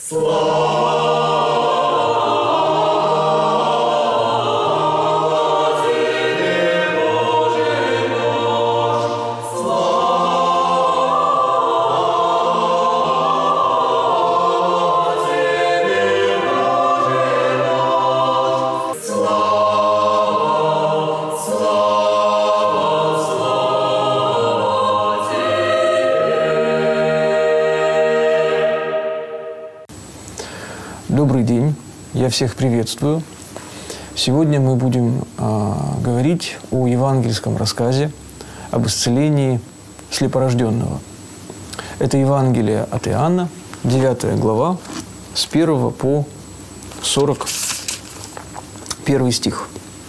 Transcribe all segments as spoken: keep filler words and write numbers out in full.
Добрый день, я всех приветствую. Сегодня мы будем э, говорить о евангельском рассказе об исцелении слепорожденного. Это Евангелие от Иоанна, девятая глава, с первого по сорок первый стих.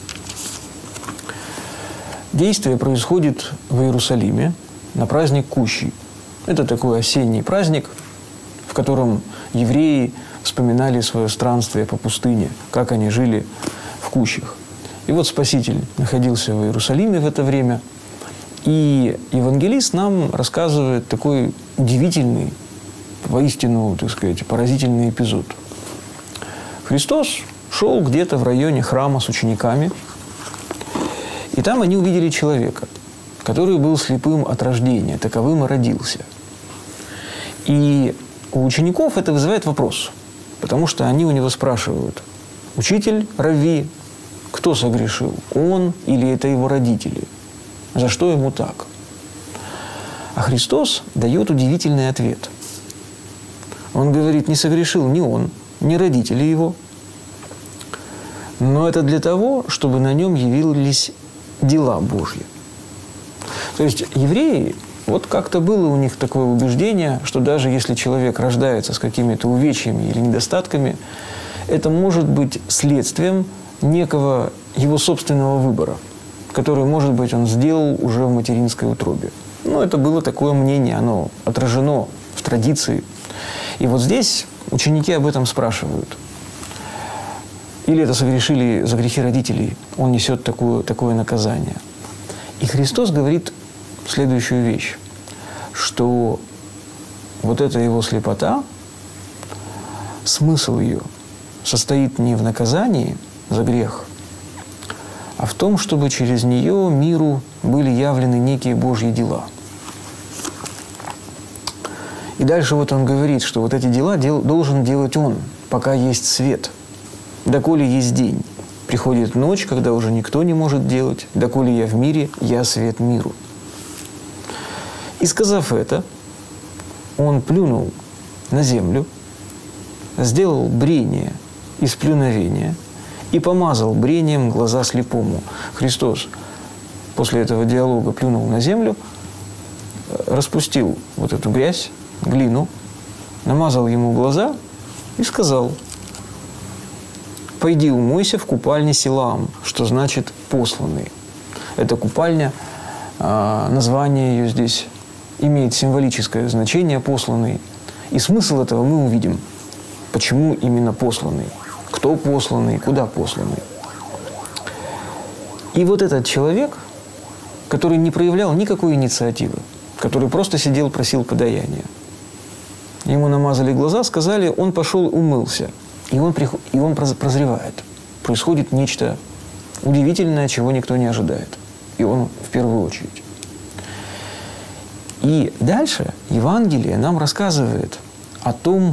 Действие происходит в Иерусалиме на праздник Кущи. Это такой осенний праздник, в котором евреи вспоминали свое странствие по пустыне, как они жили в Кущах. И вот Спаситель находился в Иерусалиме в это время, и евангелист нам рассказывает такой удивительный, воистину, так сказать, поразительный эпизод. Христос шел где-то в районе храма с учениками, и там они увидели человека, который был слепым от рождения, таковым и родился. И у учеников это вызывает вопрос, потому что они у него спрашивают: «Учитель, Равви, кто согрешил, он или это его родители? За что ему так?» А Христос дает удивительный ответ. Он говорит: не согрешил ни он, ни родители его, но это для того, чтобы на нем явились дела Божьи. То есть евреи, вот как-то было у них такое убеждение, что даже если человек рождается с какими-то увечьями или недостатками, это может быть следствием некого его собственного выбора, который, может быть, он сделал уже в материнской утробе. Ну, это было такое мнение, оно отражено в традиции. И вот здесь ученики об этом спрашивают. Или это согрешили за грехи родителей, он несет такое, такое наказание. И Христос говорит следующую вещь, что вот эта его слепота, смысл ее состоит не в наказании за грех, а в том, чтобы через нее миру были явлены некие Божьи дела. И дальше вот он говорит, что вот эти дела дел, должен делать он, пока есть свет, доколе есть день. Приходит ночь, когда уже никто не может делать, доколе я в мире, я свет миру. И сказав это, он плюнул на землю, сделал брение из плюновения и помазал брением глаза слепому. Христос после этого диалога плюнул на землю, распустил вот эту грязь, глину, намазал ему глаза и сказал: «Пойди умойся в купальне Силаам», что значит «посланный». Эта купальня, название ее здесь имеет символическое значение «посланный». И смысл этого мы увидим. Почему именно посланный? Кто посланный? Куда посланный? И вот этот человек, который не проявлял никакой инициативы, который просто сидел, просил подаяния. Ему намазали глаза, сказали, он пошел, умылся. И он, приход... и он прозревает. Происходит нечто удивительное, чего никто не ожидает. И он в первую очередь. И дальше Евангелие нам рассказывает о том,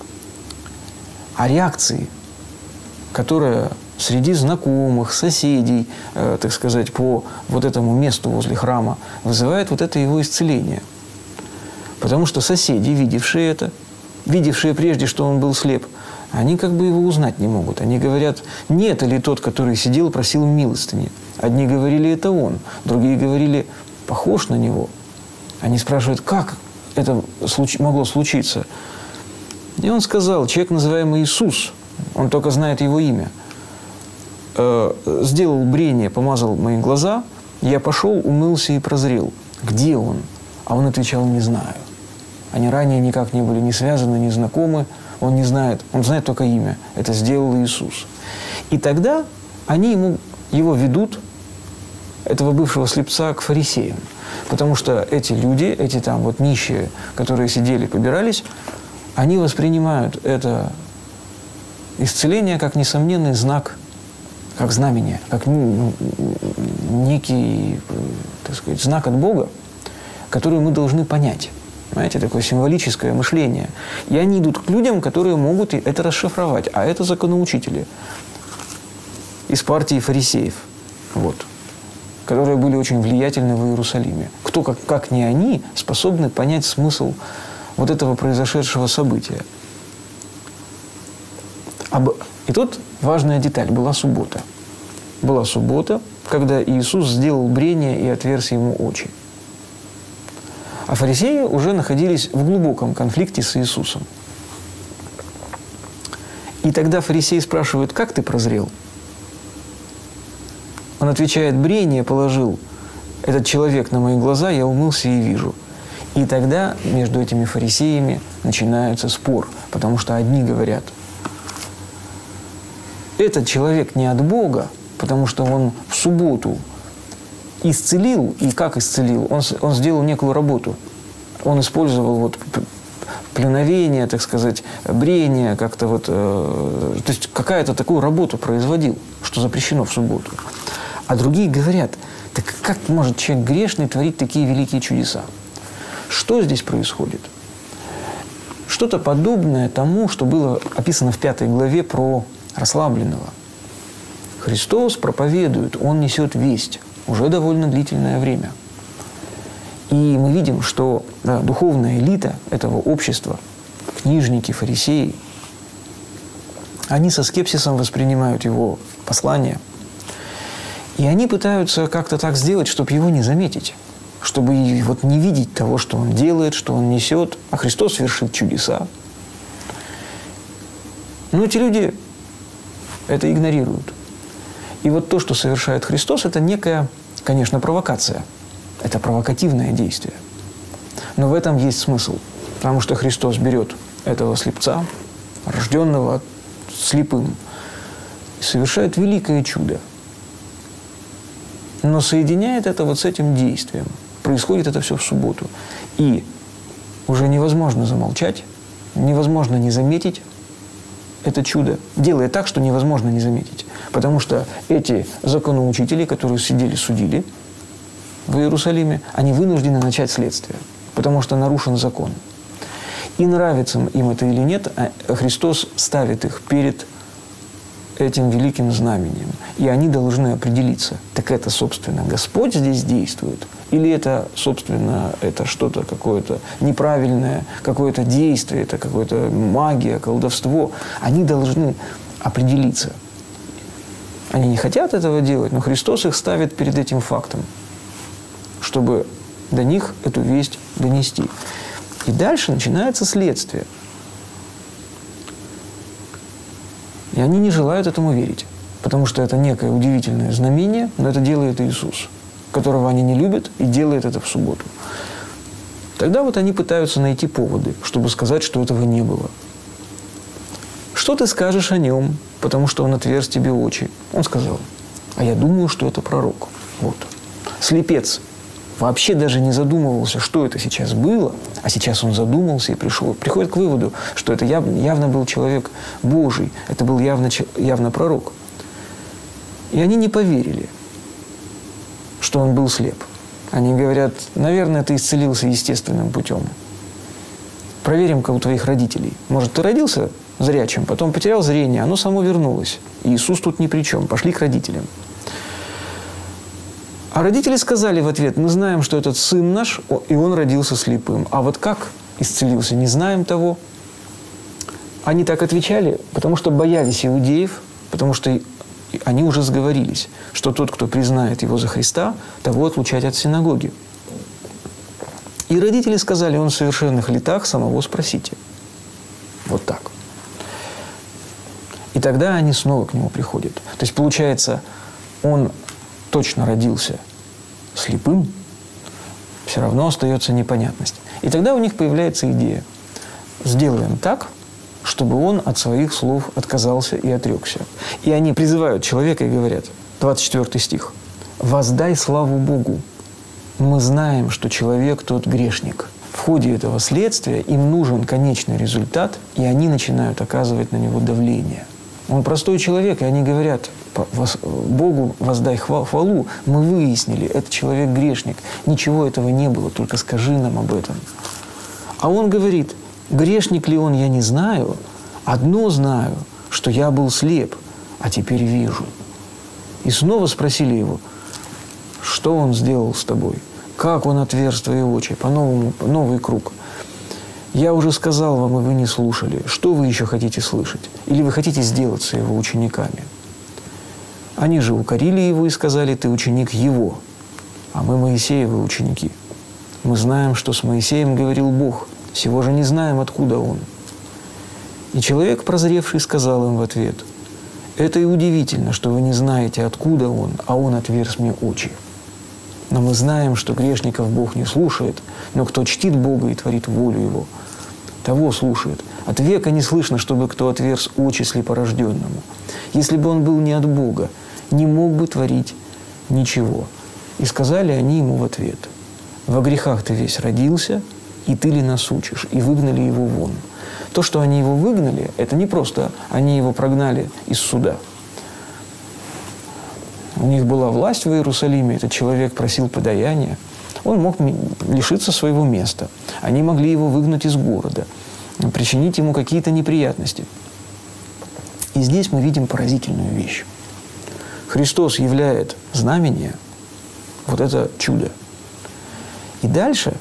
о реакции, которая среди знакомых, соседей, э, так сказать, по вот этому месту возле храма вызывает вот это его исцеление. Потому что соседи, видевшие это, видевшие прежде, что он был слеп, они как бы его узнать не могут. Они говорят: не это ли тот, который сидел, просил милостыни? Одни говорили, это он, другие говорили, похож на него. Они спрашивают, как это могло случиться? И он сказал, человек, называемый Иисус, он только знает его имя, э, сделал брение, помазал мои глаза, я пошел, умылся и прозрел. Где он? А он отвечал, не знаю. Они ранее никак не были ни связаны, ни знакомы. Он не знает, он знает только имя. Это сделал Иисус. И тогда они ему, его ведут, этого бывшего слепца, к фарисеям. Потому что эти люди, эти там вот нищие, которые сидели, побирались, они воспринимают это исцеление как несомненный знак, как знамение, как некий, так сказать, знак от Бога, который мы должны понять. Знаете, такое символическое мышление. И они идут к людям, которые могут это расшифровать. А это законоучители из партии фарисеев, вот, которые были очень влиятельны в Иерусалиме. Кто, как, как не они, способны понять смысл вот этого произошедшего события. Об... И тут важная деталь. Была суббота. Была суббота, когда Иисус сделал брение и отверз ему очи. А фарисеи уже находились в глубоком конфликте с Иисусом. И тогда фарисеи спрашивают: как ты прозрел? Он отвечает: брение положил этот человек на мои глаза, я умылся и вижу. И тогда между этими фарисеями начинается спор, потому что одни говорят: этот человек не от Бога, потому что он в субботу исцелил, и как исцелил? Он, он сделал некую работу. Он использовал вот пленовение, так сказать, брение, как-то вот, э, то есть какая-то такую работу производил, что запрещено в субботу. А другие говорят: так как может человек грешный творить такие великие чудеса? Что здесь происходит? Что-то подобное тому, что было описано в пятой главе про расслабленного. Христос проповедует, Он несет весть уже довольно длительное время. И мы видим, что да, духовная элита этого общества, книжники, фарисеи, они со скепсисом воспринимают его послание. И они пытаются как-то так сделать, чтобы его не заметить, чтобы вот не видеть того, что он делает, что он несет, а Христос вершит чудеса. Но эти люди это игнорируют. И вот то, что совершает Христос, это некая, конечно, провокация. Это провокативное действие. Но в этом есть смысл. Потому что Христос берет этого слепца, рожденного слепым, и совершает великое чудо. Но соединяет это вот с этим действием. Происходит это все в субботу. И уже невозможно замолчать, невозможно не заметить это чудо. Делает так, что невозможно не заметить. Потому что эти законоучители, которые сидели, судили в Иерусалиме, они вынуждены начать следствие. Потому что нарушен закон. И нравится им это или нет, Христос ставит их перед этим великим знамением. И они должны определиться, так это, собственно, Господь здесь действует, или это, собственно, это что-то какое-то неправильное, какое-то действие, это какое-то магия, колдовство. Они должны определиться. Они не хотят этого делать, но Христос их ставит перед этим фактом, чтобы до них эту весть донести. И дальше начинается следствие. И они не желают этому верить, потому что это некое удивительное знамение, но это делает Иисус, которого они не любят, и делает это в субботу. Тогда вот они пытаются найти поводы, чтобы сказать, что этого не было. Что ты скажешь о нем, потому что он отверз тебе очи? Он сказал: а я думаю, что это пророк. Вот. Слепец вообще даже не задумывался, что это сейчас было, а сейчас он задумался и пришел, приходит к выводу, что это явно, явно был человек Божий, это был явно, явно пророк. И они не поверили, что он был слеп. Они говорят: наверное, ты исцелился естественным путем. Проверим-ка у твоих родителей. Может, ты родился зрячим, потом потерял зрение, оно само вернулось. И Иисус тут ни при чем. Пошли к родителям. А родители сказали в ответ: мы знаем, что этот сын наш, и он родился слепым. А вот как исцелился, не знаем того. Они так отвечали, потому что боялись иудеев, потому что они уже сговорились, что тот, кто признает его за Христа, того отлучать от синагоги. И родители сказали: он в совершенных летах, самого спросите. Вот так. И тогда они снова к нему приходят. То есть, получается, он точно родился слепым, все равно остается непонятность. И тогда у них появляется идея: сделаем так, чтобы он от своих слов отказался и отрекся. И они призывают человека и говорят, двадцать четвёртый стих: «Воздай славу Богу. Мы знаем, что человек тот грешник». в ходе этого следствия им нужен конечный результат, и они начинают оказывать на него давление. Он простой человек, и они говорят: Богу воздай хвалу, мы выяснили, этот человек грешник, ничего этого не было, только скажи нам об этом. А он говорит: грешник ли он, я не знаю, одно знаю, что я был слеп, а теперь вижу. И снова спросили его: что он сделал с тобой? Как он отверз твои очи? По-новому, новый круг. Я уже сказал вам, и вы не слушали. Что вы еще хотите слышать? Или вы хотите сделаться его учениками? Они же укорили его и сказали: ты ученик его, а мы Моисеевы ученики. Мы знаем, что с Моисеем говорил Бог, сего же не знаем, откуда он. И человек, прозревший, сказал им в ответ: это и удивительно, что вы не знаете, откуда он, а он отверз мне очи. Но мы знаем, что грешников Бог не слушает, но кто чтит Бога и творит волю Его, того слушает. От века не слышно, чтобы кто отверз очи слепорожденному. Если бы он был не от Бога, не мог бы творить ничего. И сказали они ему в ответ: во грехах ты весь родился, и ты ли нас учишь? И выгнали его вон. То, что они его выгнали, это не просто они его прогнали из суда. У них была власть в Иерусалиме, этот человек просил подаяния. Он мог лишиться своего места. Они могли его выгнать из города, причинить ему какие-то неприятности. И здесь мы видим поразительную вещь. Христос являет знамение, вот это чудо. И дальше,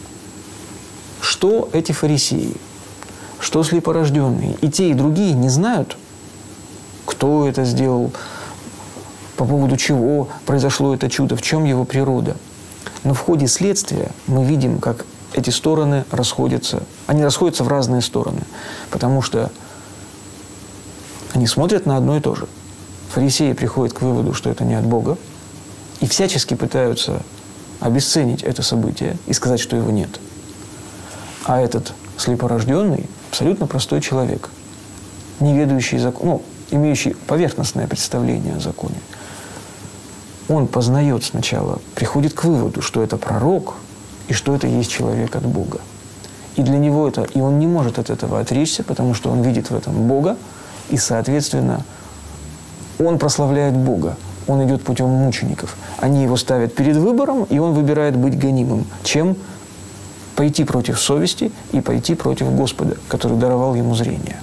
что эти фарисеи, что слепорожденные, и те, и другие не знают, кто это сделал, по поводу чего произошло это чудо, в чем его природа. Но в ходе следствия мы видим, как эти стороны расходятся. Они расходятся в разные стороны, потому что они смотрят на одно и то же. Фарисеи приходят к выводу, что это не от Бога, и всячески пытаются обесценить это событие и сказать, что его нет. А этот слепорожденный абсолютно простой человек, не ведающий закон, ну, имеющий поверхностное представление о законе. Он познает сначала, приходит к выводу, что это пророк и что это есть человек от Бога. И для него это, и он не может от этого отречься, потому что он видит в этом Бога, и, соответственно, он прославляет Бога. Он идет путем мучеников. Они его ставят перед выбором, и он выбирает быть гонимым, чем пойти против совести и пойти против Господа, который даровал ему зрение.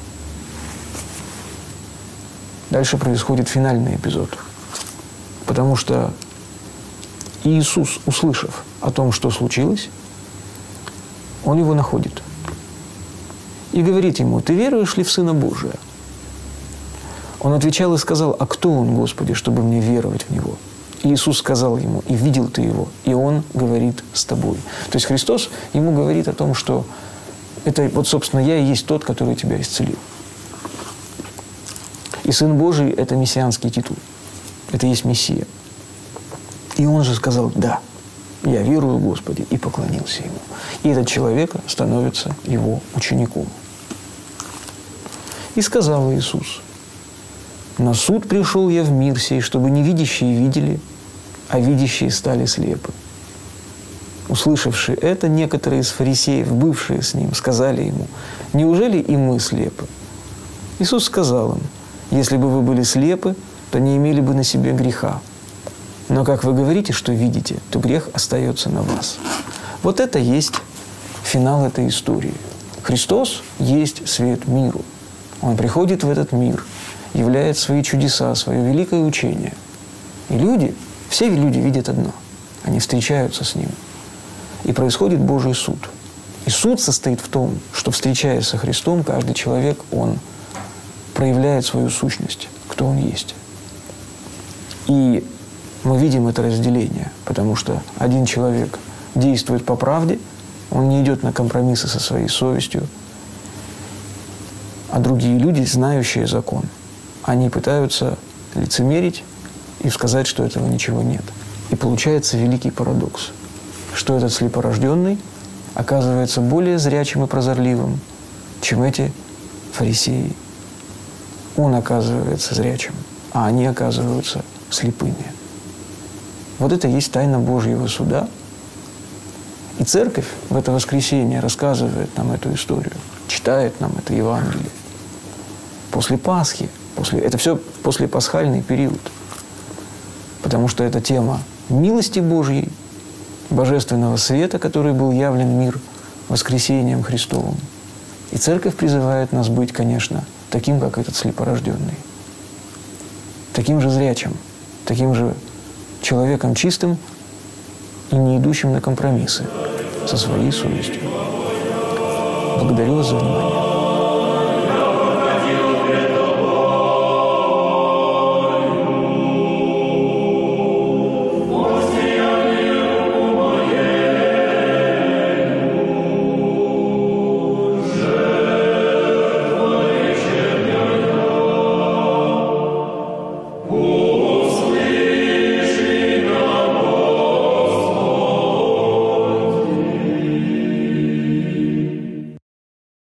Дальше происходит финальный эпизод. Потому что Иисус, услышав о том, что случилось, Он его находит. И говорит ему: ты веруешь ли в Сына Божия? Он отвечал и сказал: а кто Он, Господи, чтобы мне веровать в Него? И Иисус сказал ему: и видел ты Его, и Он говорит с тобой. То есть Христос ему говорит о том, что это, вот, собственно, я и есть тот, который тебя исцелил. И Сын Божий – это мессианский титул. Это есть Мессия. И он же сказал: да, я верую, Господи, и поклонился Ему. И этот человек становится Его учеником. И сказал Иисус: на суд пришел я в мир сей, чтобы невидящие видели, а видящие стали слепы. Услышавши это, некоторые из фарисеев, бывшие с Ним, сказали Ему: неужели и мы слепы? Иисус сказал им: если бы вы были слепы, то не имели бы на себе греха. Но как вы говорите, что видите, то грех остается на вас. Вот это есть финал этой истории. Христос есть свет миру. Он приходит в этот мир, являет свои чудеса, свое великое учение. И люди, все люди видят одно. Они встречаются с Ним. И происходит Божий суд. И суд состоит в том, что, встречаясь со Христом, каждый человек, он проявляет свою сущность, кто он есть. И мы видим это разделение, потому что один человек действует по правде, он не идет на компромиссы со своей совестью, а другие люди, знающие закон, они пытаются лицемерить и сказать, что этого ничего нет. И получается великий парадокс, что этот слепорожденный оказывается более зрячим и прозорливым, чем эти фарисеи. Он оказывается зрячим, а они оказываются слепыми. Вот это и есть тайна Божьего суда. И церковь в это воскресенье рассказывает нам эту историю, читает нам это Евангелие. После Пасхи, после, это все послепасхальный период. Потому что это тема милости Божьей, божественного света, который был явлен в мир воскресением Христовым. И церковь призывает нас быть, конечно, таким, как этот слепорожденный. Таким же зрячим, таким же человеком чистым и не идущим на компромиссы со своей совестью. Благодарю вас за внимание.